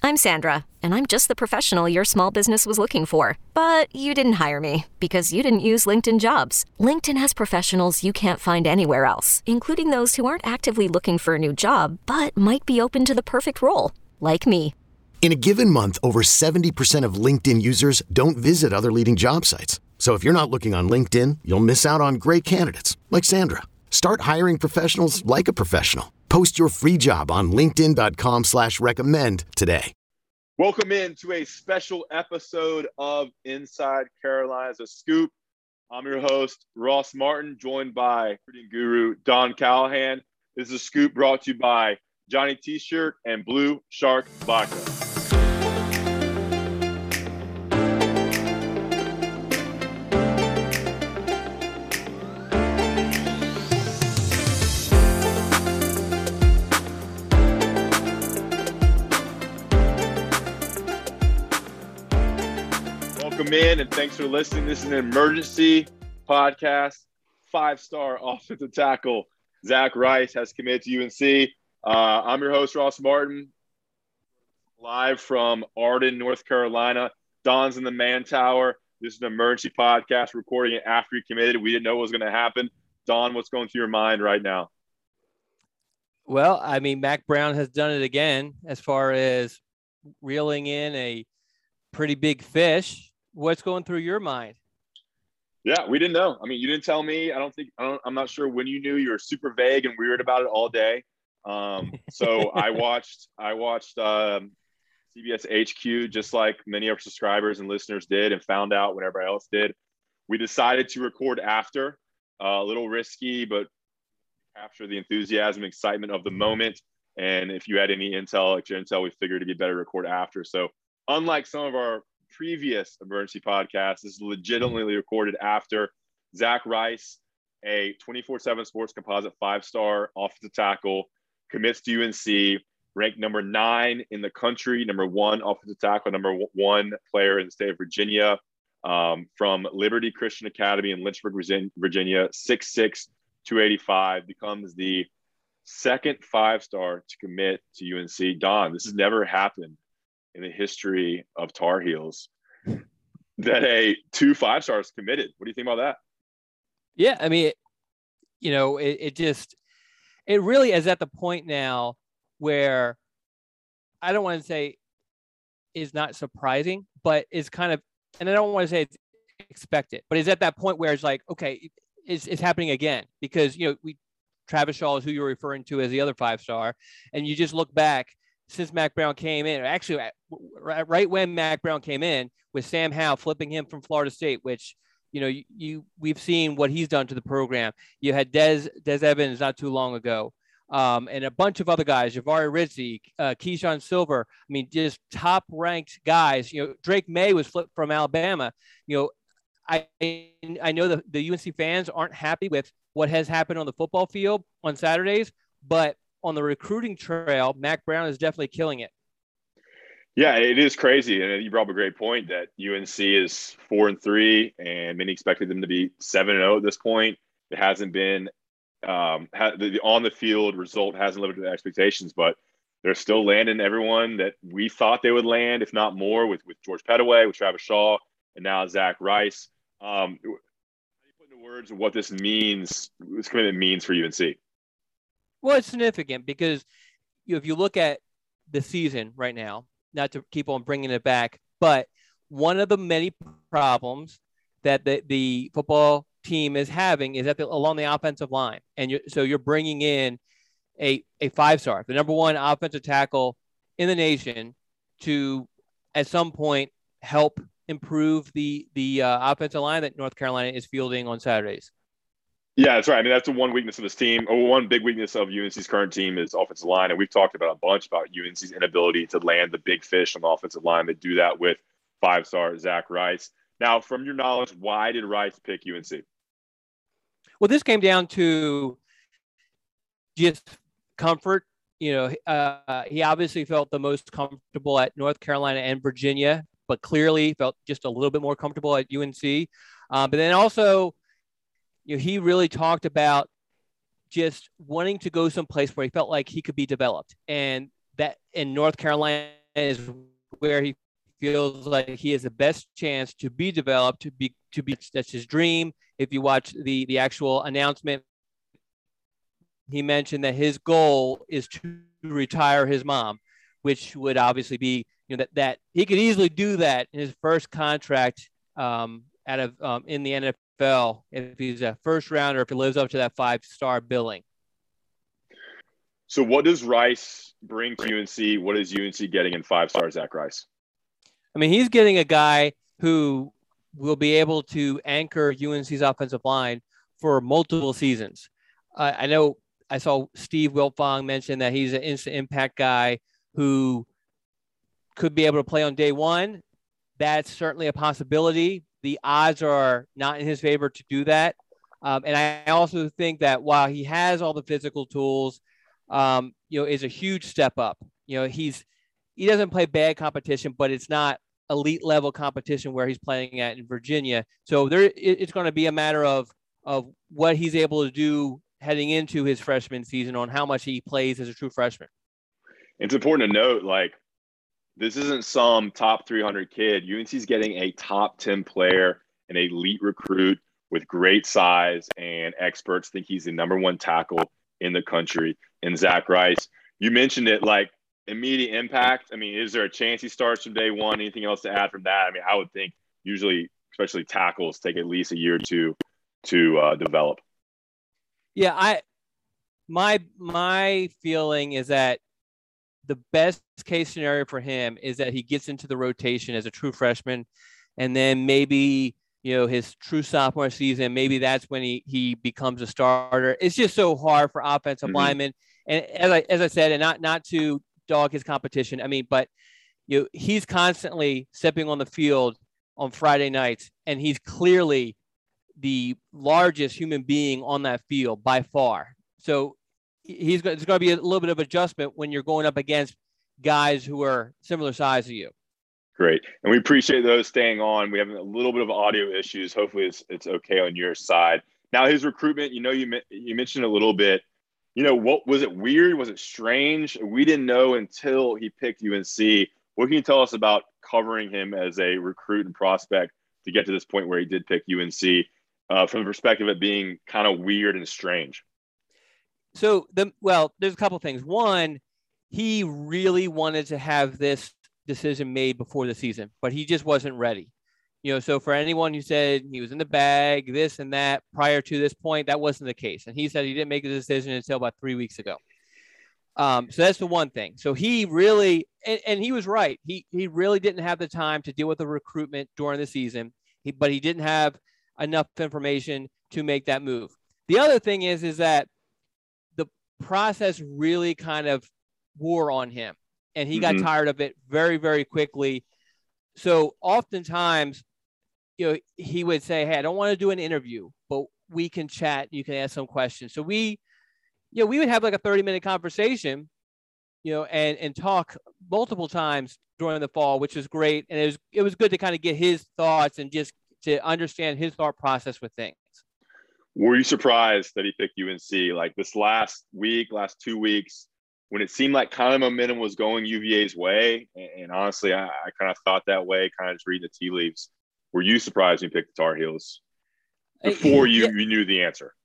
I'm Sandra, and I'm just the professional your small business was looking for. But you didn't hire me because you didn't use LinkedIn Jobs. LinkedIn has professionals you can't find anywhere else, including those who aren't actively looking for a new job, but might be open to the perfect role, like me. In a given month, over 70% of LinkedIn users don't visit other leading job sites. So if you're not looking on LinkedIn, you'll miss out on great candidates like Sandra. Start hiring professionals like a professional. Post your free job on linkedin.com/recommend today. Welcome in to a special episode of Inside Carolina's A Scoop. I'm your host, Ross Martin, joined by recruiting guru Don Callahan. This is a scoop brought to you by Johnny T-Shirt and Blue Shark Vodka. Welcome in, and thanks for listening. This is an emergency podcast. 5-star offensive tackle Zach Rice has committed to UNC. I'm your host, Ross Martin, live from Arden, North Carolina. Don's in the Man Tower. This is an emergency podcast, recording it after he committed. We didn't know what was going to happen. Don, what's going through your mind right now? Well, I mean, Mack Brown has done it again as far as reeling in a pretty big fish. What's going through your mind? Yeah, we didn't know. I mean, you didn't tell me. I'm not sure when you knew. You were super vague and weird about it all day. So I watched CBS HQ just like many of our subscribers and listeners did, and found out when everybody else did. We decided to record after, a little risky, but capture the enthusiasm, excitement of the moment. And if you had any extra intel, we figured it'd be better to record after. So unlike some of our previous emergency podcasts, this is legitimately recorded after. Zach Rice, a 24/7 Sports Composite 5-star offensive tackle, commits to UNC, ranked number 9 in the country, number 1 offensive tackle, number 1 player in the state of Virginia, from Liberty Christian Academy in Lynchburg, Virginia, 6'6", 285, becomes the second 5-star to commit to UNC. Don, this has never happened in the history of Tar Heels that 2 5-stars committed. What do you think about that? Yeah, I mean, it really is at the point now where I don't want to say is not surprising, but it's kind of, and I don't want to say it's expected, but it's at that point where it's like, okay, it's happening again, because, Travis Shaw is who you're referring to as the other 5-star. And you just look back since Mack Brown came in, actually right when Mack Brown came in, with Sam Howell flipping him from Florida State, which, we've seen what he's done to the program. You had Des Evans not too long ago, and a bunch of other guys, Javari Ritzie, Keyshawn Silver. I mean, just top ranked guys. Drake May was flipped from Alabama. I know the UNC fans aren't happy with what has happened on the football field on Saturdays, but on the recruiting trail, Mack Brown is definitely killing it. Yeah, it is crazy. And you brought up a great point that UNC is 4-3, and many expected them to be 7-0 at this point. It hasn't been the on the field result hasn't lived up to the expectations, but they're still landing everyone that we thought they would land, if not more, with George Pettaway, with Travis Shaw, and now Zach Rice. How do you put into words what this commitment means for UNC? Well, it's significant because if you look at the season right now, not to keep on bringing it back, but one of the many problems that the football team is having is along the offensive line. And so you're bringing in a 5-star, the number 1 offensive tackle in the nation, to at some point help improve the offensive line that North Carolina is fielding on Saturdays. Yeah, that's right. I mean, that's the one weakness of this team, or one big weakness of UNC's current team, is offensive line. And we've talked about a bunch about UNC's inability to land the big fish on the offensive line. They do that with 5-star Zach Rice. Now, from your knowledge, why did Rice pick UNC? Well, this came down to just comfort. He obviously felt the most comfortable at North Carolina and Virginia, but clearly felt just a little bit more comfortable at UNC. But then also, he really talked about just wanting to go someplace where he felt like he could be developed, and that in North Carolina is where he feels like he has the best chance to be developed, to be that's his dream. If you watch the actual announcement, he mentioned that his goal is to retire his mom, which would obviously be, that he could easily do that in his first contract out of in the NFL if he's a first rounder, if he lives up to that 5-star billing. So what does Rice bring to UNC? What is UNC getting in 5-star Zach Rice? I mean, he's getting a guy who will be able to anchor UNC's offensive line for multiple seasons. I know I saw Steve Wiltfong mention that he's an instant impact guy who could be able to play on day one. That's certainly a possibility. The odds are not in his favor to do that. And I also think that while he has all the physical tools, is a huge step up. He doesn't play bad competition, but it's not elite level competition where he's playing at in Virginia. So it's going to be a matter of what he's able to do heading into his freshman season on how much he plays as a true freshman. It's important to note, this isn't some top 300 kid. UNC's getting a top 10 player, an elite recruit with great size, and experts think he's the number one tackle in the country in Zach Rice. You mentioned it, immediate impact. I mean, is there a chance he starts from day one? Anything else to add from that? I mean, I would think usually, especially tackles, take at least a year or two to develop. Yeah, my feeling is that the best case scenario for him is that he gets into the rotation as a true freshman, and then maybe his true sophomore season, maybe that's when he becomes a starter. It's just so hard for offensive linemen, and as I said, and not to dog his competition. I mean, but he's constantly stepping on the field on Friday nights, and he's clearly the largest human being on that field by far. So it's going to be a little bit of adjustment when you're going up against guys who are similar size to you. Great. And we appreciate those staying on. We have a little bit of audio issues. Hopefully it's okay on your side. Now, his recruitment, you mentioned a little bit, what was it weird? Was it strange? We didn't know until he picked UNC. What can you tell us about covering him as a recruit and prospect to get to this point where he did pick UNC from the perspective of it being kind of weird and strange? So there's a couple of things. One, he really wanted to have this decision made before the season, but he just wasn't ready. So for anyone who said he was in the bag, this and that prior to this point, that wasn't the case. And he said he didn't make a decision until about 3 weeks ago. So that's the one thing. So he really, and he was right. He really didn't have the time to deal with the recruitment during the season, but he didn't have enough information to make that move. The other thing is that the process really kind of wore on him, and he got tired of it very, very quickly. So oftentimes, he would say, "Hey, I don't want to do an interview, but we can chat. You can ask some questions." So we would have like a 30-minute conversation, and talk multiple times during the fall, which was great. And it was good to kind of get his thoughts and just to understand his thought process with things. Were you surprised that he picked UNC this last 2 weeks, when it seemed like kind of momentum was going UVA's way? And honestly, I kind of thought that way, kind of just reading the tea leaves. Were you surprised when you picked the Tar Heels before you knew the answer?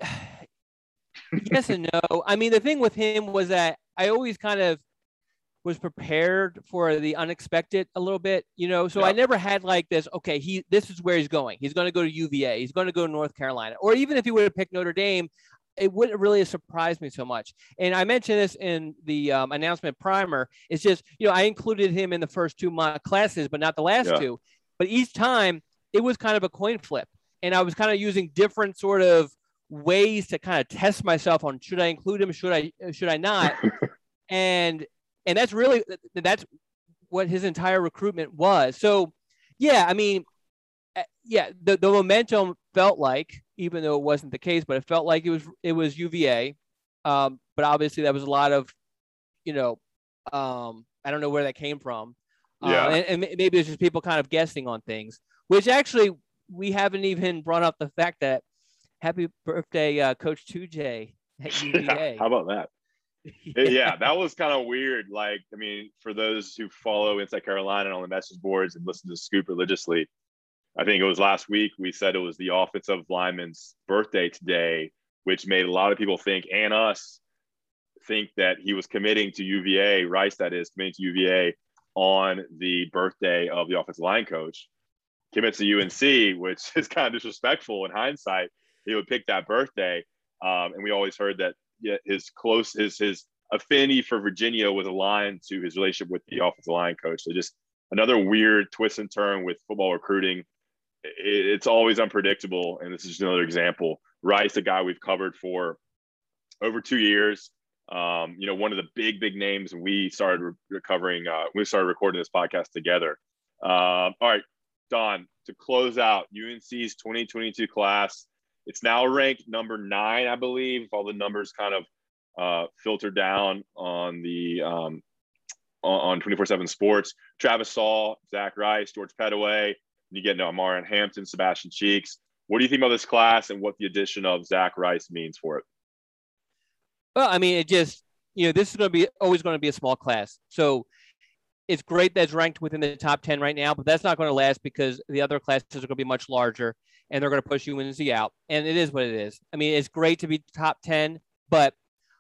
Yes and no. I mean, the thing with him was that I always kind of was prepared for the unexpected a little bit, so I never had this, okay, this is where he's going. He's going to go to UVA. He's going to go to North Carolina. Or even if he would have picked Notre Dame, it wouldn't really have surprised me so much. And I mentioned this in the announcement primer. It's just, I included him in the first 2 mock classes, but not the last 2. But each time it was kind of a coin flip. And I was kind of using different sort of ways to kind of test myself on, should I include him? Should I not? and that's what his entire recruitment was. So, I mean, the momentum felt like, even though it wasn't the case, but it felt like it was UVA. But obviously that was a lot of, I don't know where that came from. And maybe it's just people kind of guessing on things, which actually we haven't even brought up the fact that happy birthday, Coach 2J at UVA. How about that? Yeah, that was kind of weird. Like, I mean, for those who follow Inside Carolina on the message boards and listen to Scoop religiously, I think it was last week we said it was the offensive lineman's birthday today, which made a lot of people think, and us think, that he was committing to UVA, Rice that is, committing to UVA on the birthday of the offensive line coach. Commits to UNC, which is kind of disrespectful in hindsight. He would pick that birthday. And we always heard that his affinity for Virginia was aligned to his relationship with the offensive line coach. So just another weird twist and turn with football recruiting. It's always unpredictable, and this is just another example. Rice, a guy we've covered for over 2 years, one of the big names we started recovering. We started recording this podcast together. All right, Don, to close out UNC's 2022 class, it's now ranked number 9, I believe, if all the numbers kind of filter down on the on 24/7 Sports. Travis Saul, Zach Rice, George Pettaway. You get Omarion Hampton, Sebastian Cheeks. What do you think about this class and what the addition of Zach Rice means for it? Well, I mean, it just, this is always going to be a small class. So it's great that it's ranked within the top 10 right now, but that's not going to last because the other classes are going to be much larger and they're going to push UNC out. And it is what it is. I mean, it's great to be top 10, but,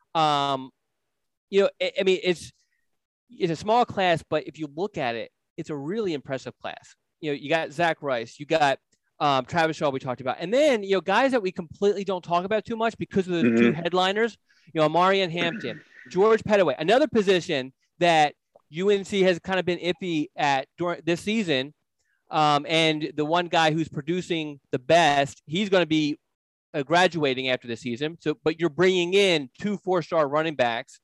it's a small class, but if you look at it, it's a really impressive class. You got Zach Rice, you got Travis Shaw we talked about. And then, guys that we completely don't talk about too much because of the two headliners, Omarion Hampton, George Pettaway, another position that UNC has kind of been iffy at during this season. And the one guy who's producing the best, he's going to be graduating after the season. So, but you're bringing in 2 4-star running backs.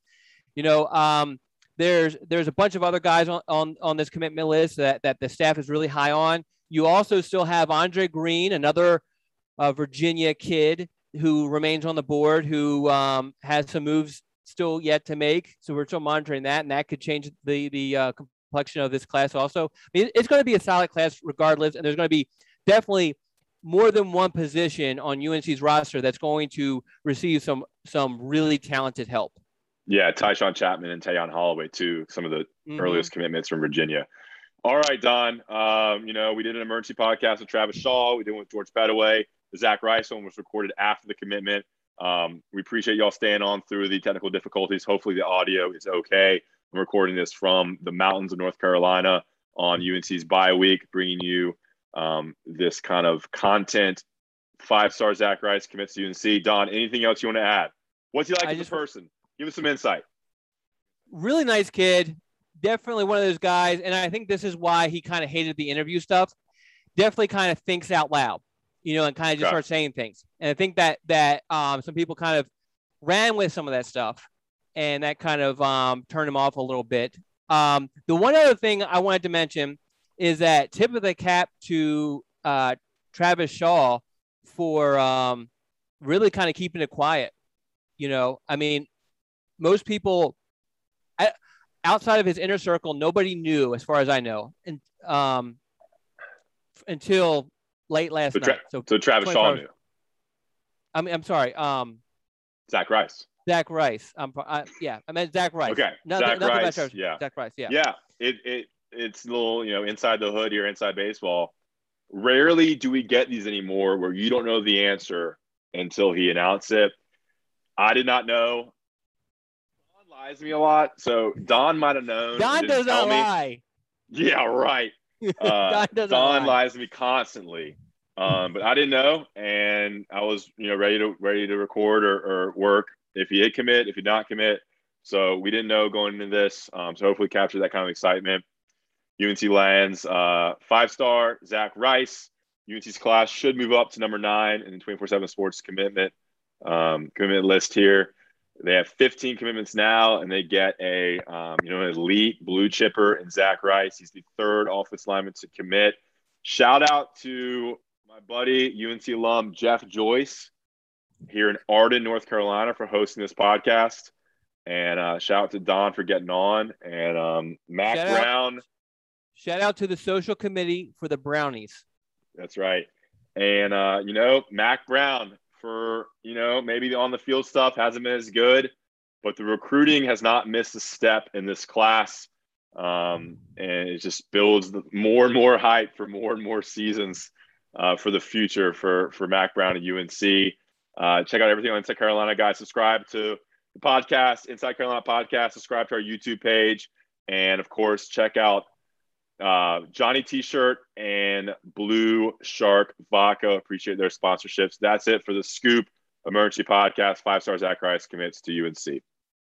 There's a bunch of other guys on this commitment list that the staff is really high on. You also still have Andre Green, another Virginia kid who remains on the board, who has some moves still yet to make. So we're still monitoring that, and that could change the complexion of this class also. I mean, it's going to be a solid class regardless, and there's going to be definitely more than one position on UNC's roster that's going to receive some really talented help. Yeah, Tyshawn Chapman and Tayon Holloway, too, some of the earliest commitments from Virginia. All right, Don. We did an emergency podcast with Travis Shaw. We did one with George Pettaway. The Zach Rice one was recorded after the commitment. We appreciate y'all staying on through the technical difficulties. Hopefully the audio is okay. I'm recording this from the mountains of North Carolina on UNC's bye week, bringing you this kind of content. 5-star Zach Rice commits to UNC. Don, anything else you want to add? What's he like as a person? Give us some insight. Really nice kid. Definitely one of those guys. And I think this is why he kind of hated the interview stuff. Definitely kind of thinks out loud, and kind of just starts saying things. And I think that some people kind of ran with some of that stuff and that kind of turned him off a little bit. The one other thing I wanted to mention is that tip of the cap to Travis Shaw for really kind of keeping it quiet. I mean, most people outside of his inner circle, nobody knew, as far as I know, and until late last night. So Travis Shaw knew. I'm sorry. Zach Rice. Zach Rice. I meant Zach Rice. Okay. Zach Rice. Zach Rice. Yeah. Yeah. It's a little, inside the hood here, inside baseball. Rarely do we get these anymore where you don't know the answer until he announced it. I did not know. Don lies to me a lot, so Don might have known. Don does not lie. Yeah, right. Don lies to me constantly, but I didn't know, and I was, ready to record or work if he did commit, if he did not commit. So we didn't know going into this. So hopefully capture that kind of excitement. UNC lands 5-star Zach Rice. UNC's class should move up to number 9 in the 24/7 Sports commitment list here. They have 15 commitments now, and they get an elite blue chipper in Zach Rice. He's the 3rd offensive lineman to commit. Shout out to my buddy, UNC alum Jeff Joyce here in Arden, North Carolina, for hosting this podcast. And shout out to Don for getting on. And Mac Brown. Shout out to the social committee for the Brownies. That's right. And, Mac Brown, for, maybe the on the field stuff hasn't been as good. but the recruiting has not missed a step in this class. And it just builds more and more hype for more and more seasons for the future for Mack Brown and UNC. Check out everything on Inside Carolina, guys. Subscribe to the podcast, Inside Carolina Podcast. Subscribe to our YouTube page. And, of course, check out Johnny T-shirt and Blue Shark Vodka. Appreciate their sponsorships. That's it for the Scoop Emergency Podcast. 5-star Zach Rice commits to UNC.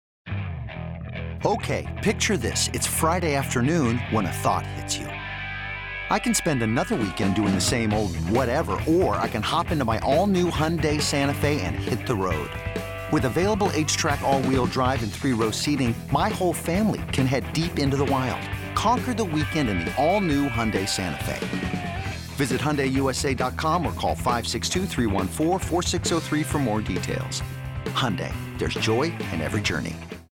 Okay, picture this. It's Friday afternoon when a thought hits you. I can spend another weekend doing the same old whatever, or I can hop into my all-new Hyundai Santa Fe and hit the road. With available H-Track all-wheel drive and 3-row seating, my whole family can head deep into the wild. Conquer the weekend in the all-new Hyundai Santa Fe. Visit HyundaiUSA.com or call 562-314-4603 for more details. Hyundai, there's joy in every journey.